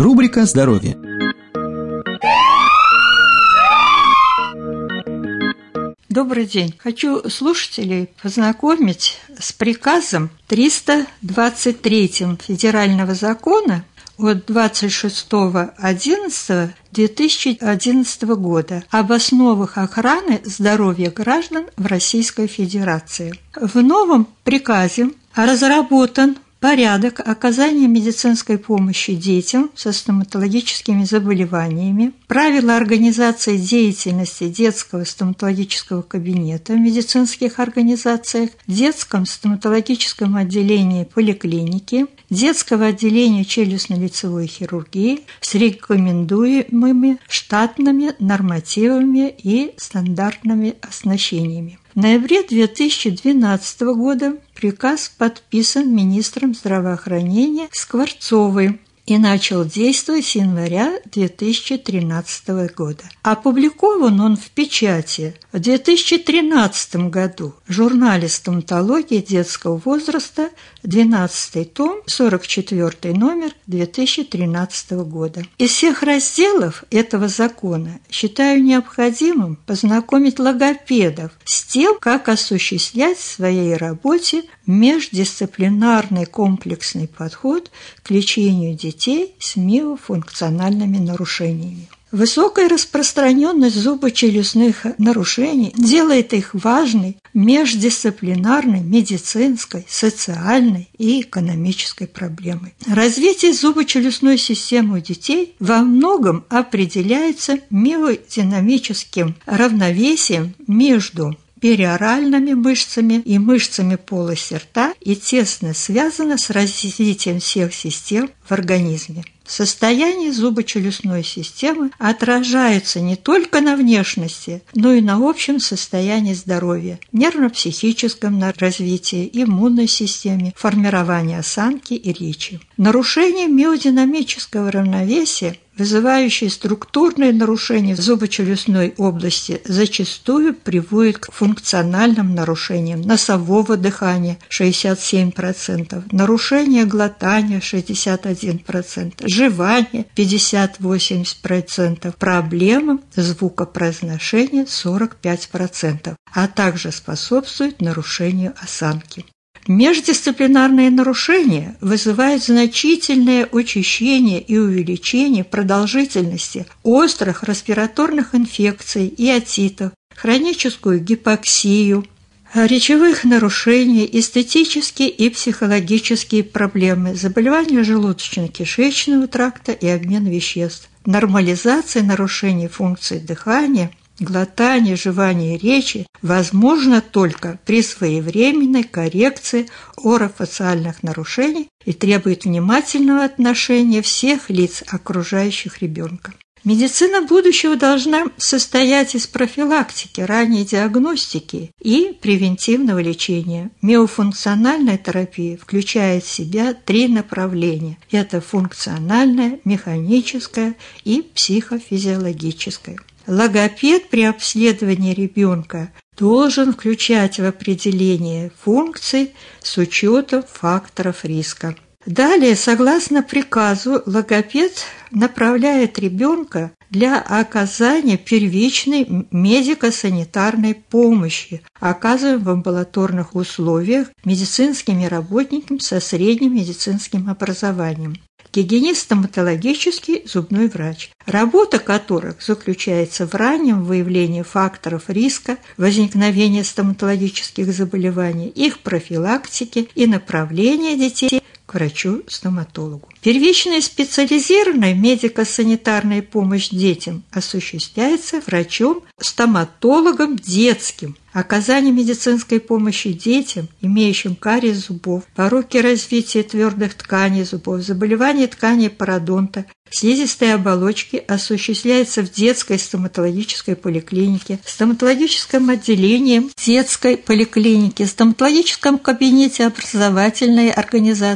Рубрика «Здоровье». Добрый день. Хочу слушателей познакомить с приказом 323 Федерального закона от 26.11.2011 года об основах охраны здоровья граждан в Российской Федерации. В новом приказе разработан порядок оказания медицинской помощи детям со стоматологическими заболеваниями, правила организации деятельности детского стоматологического кабинета в медицинских организациях, детском стоматологическом отделении поликлиники, детского отделения челюстно-лицевой хирургии с рекомендуемыми штатными нормативами и стандартными оснащениями. В ноябре 2012 года приказ подписан министром здравоохранения Скворцовой и начал действовать с января 2013 года. Опубликован он в печати в 2013 году в журнале «Стоматология детского возраста», 12 том, 44 номер 2013 года. Из всех разделов этого закона считаю необходимым познакомить логопедов с тем, как осуществлять в своей работе междисциплинарный комплексный подход к лечению детей с миофункциональными нарушениями. Высокая распространенность зубочелюстных нарушений делает их важной междисциплинарной медицинской, социальной и экономической проблемой. Развитие зубочелюстной системы у детей во многом определяется миодинамическим равновесием между периоральными мышцами и мышцами полости рта и тесно связано с развитием всех систем в организме. Состояние зубочелюстной системы отражается не только на внешности, но и на общем состоянии здоровья, нервно-психическом развитии, иммунной системе, формировании осанки и речи. Нарушение миодинамического равновесия, вызывающие структурные нарушения в зубочелюстной области, зачастую приводят к функциональным нарушениям носового дыхания 67%, нарушения глотания 61%, жевания 50-80%, проблемам звукопроизношения 45%, а также способствует нарушению осанки. Междисциплинарные нарушения вызывают значительное учащение и увеличение продолжительности острых респираторных инфекций и отитов, хроническую гипоксию, речевых нарушений, эстетические и психологические проблемы, заболевания желудочно-кишечного тракта и обмен веществ, нормализация нарушений функций дыхания, глотание, жевание речи возможно только при своевременной коррекции орофациальных нарушений и требует внимательного отношения всех лиц, окружающих ребенка. Медицина будущего должна состоять из профилактики, ранней диагностики и превентивного лечения. Миофункциональная терапия включает в себя 3 направления. Это функциональная, механическая и психофизиологическая. Логопед при обследовании ребенка должен включать в определение функций с учетом факторов риска. Далее, согласно приказу, логопед направляет ребенка для оказания первичной медико-санитарной помощи, оказываемой в амбулаторных условиях медицинскими работниками со средним медицинским образованием. Гигиенист стоматологический, зубной врач, работа которых заключается в раннем выявлении факторов риска возникновения стоматологических заболеваний, их профилактике и направления детей к врачу-стоматологу. Первичная специализированная медико-санитарная помощь детям осуществляется врачом-стоматологом детским. Оказание медицинской помощи детям, имеющим кариес зубов, пороки развития твердых тканей зубов, заболевания тканей пародонта, слизистой оболочки осуществляется в детской стоматологической поликлинике, стоматологическом отделении детской поликлиники, стоматологическом кабинете образовательной организации,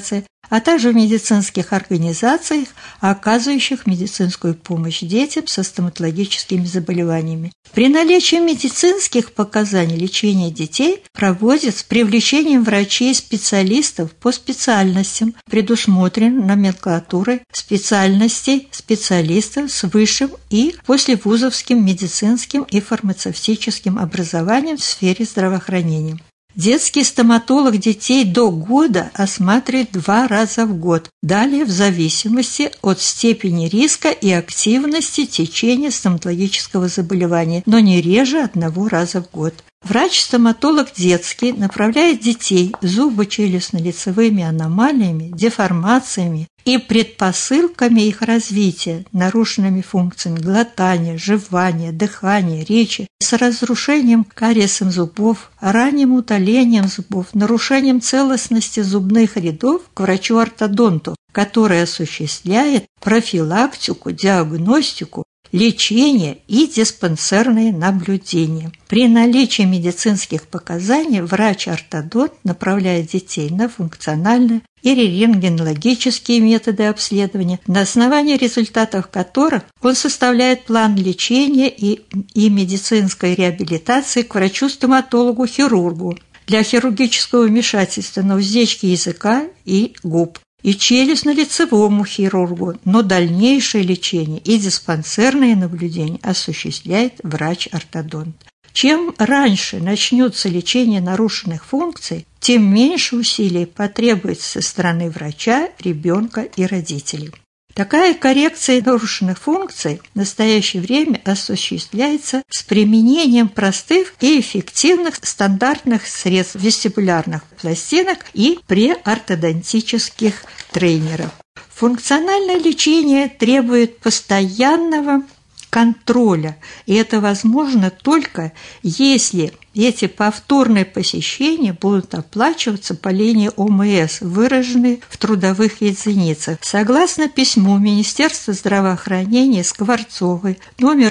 а также в медицинских организациях, оказывающих медицинскую помощь детям со стоматологическими заболеваниями. При наличии медицинских показаний лечение детей проводят с привлечением врачей-специалистов по специальностям, предусмотренной номенклатурой специальностей специалистов с высшим и послевузовским медицинским и фармацевтическим образованием в сфере здравоохранения. Детский стоматолог детей до года осматривает 2 раза в год, далее в зависимости от степени риска и активности течения стоматологического заболевания, но не реже 1 раза в год. Врач-стоматолог детский направляет детей с зубочелюстно-лицевыми аномалиями, деформациями и предпосылками их развития, нарушенными функциями глотания, жевания, дыхания, речи, с разрушением кариесом зубов, ранним удалением зубов, нарушением целостности зубных рядов к врачу-ортодонту, который осуществляет профилактику, диагностику, лечение и диспансерные наблюдения. При наличии медицинских показаний врач-ортодонт направляет детей на функциональные и рентгенологические методы обследования, на основании результатов которых он составляет план лечения и медицинской реабилитации к врачу-стоматологу-хирургу для хирургического вмешательства на уздечке языка и губ, и челюстно-лицевому хирургу, но дальнейшее лечение и диспансерные наблюдения осуществляет врач-ортодонт. Чем раньше начнется лечение нарушенных функций, тем меньше усилий потребуется со стороны врача, ребенка и родителей. Такая коррекция нарушенных функций в настоящее время осуществляется с применением простых и эффективных стандартных средств вестибулярных пластинок и преортодонтических тренеров. Функциональное лечение требует постоянного контроля, и это возможно только если эти повторные посещения будут оплачиваться по линии ОМС, выраженные в трудовых единицах. Согласно письму Министерства здравоохранения Скворцовой номер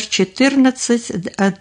14 от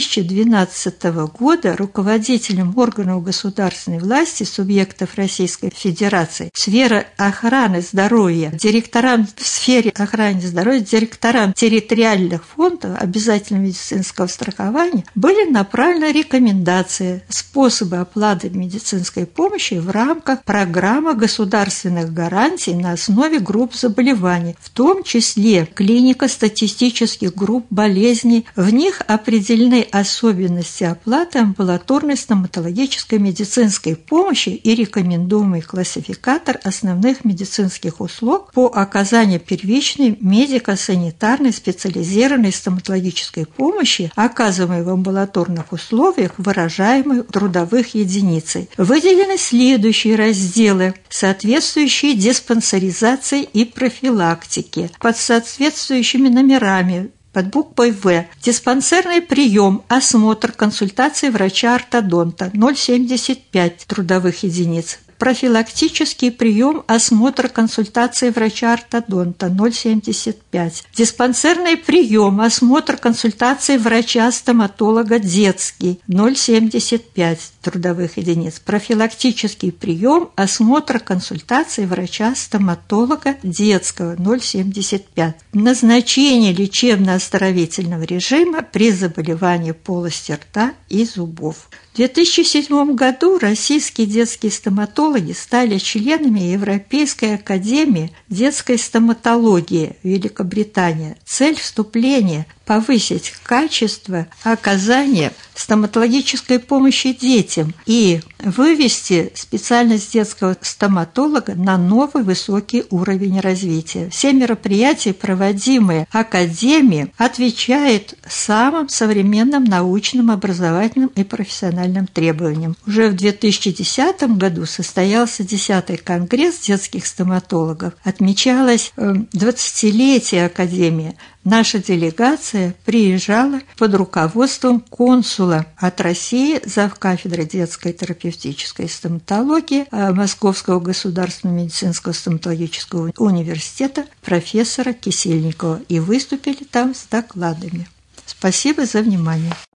2012 года руководителям органов государственной власти субъектов Российской Федерации, сферы охраны здоровья, директорам в сфере охраны здоровья, директорам территориальных фондов обязательного медицинского страхования были направлены рекомендации, способы оплаты медицинской помощи в рамках программы государственных гарантий на основе групп заболеваний, в том числе клинико-статистических групп болезней. В них определены особенности оплаты амбулаторной стоматологической медицинской помощи и рекомендуемый классификатор основных медицинских услуг по оказанию первичной медико-санитарной специализированной стоматологической помощи, оказываемой в амбулаторных условиях, выражаемой трудовых единицей. Выделены следующие разделы, соответствующие диспансеризации и профилактике, под соответствующими номерами. Под буквой В. Диспансерный прием, осмотр, консультации врача-ортодонта 0,75 трудовых единиц. Профилактический прием, осмотр, консультации врача-ортодонта 0,75. Диспансерный прием, осмотр, консультации врача-стоматолога детский 0,75 трудовых единиц. Профилактический прием, осмотр, консультации врача-стоматолога детского 0,75. Назначение лечебно-оздоровительного режима при заболевании полости рта и зубов. В 2007 году российские детские стоматологи стали членами Европейской академии детской стоматологии Великобритании. Цель вступления – повысить качество оказания стоматологической помощи детям и вывести специальность детского стоматолога на новый высокий уровень развития. Все мероприятия, проводимые Академией, отвечают самым современным научным, образовательным и профессиональным требованиям. Уже в 2010 году состоялся 10-й конгресс детских стоматологов. Отмечалось 20-летие Академии. Наша делегация приезжала под руководством консула от России, завкафедры детской терапевтической стоматологии Московского государственного медицинского стоматологического университета профессора Кисельникова, и выступили там с докладами. Спасибо за внимание.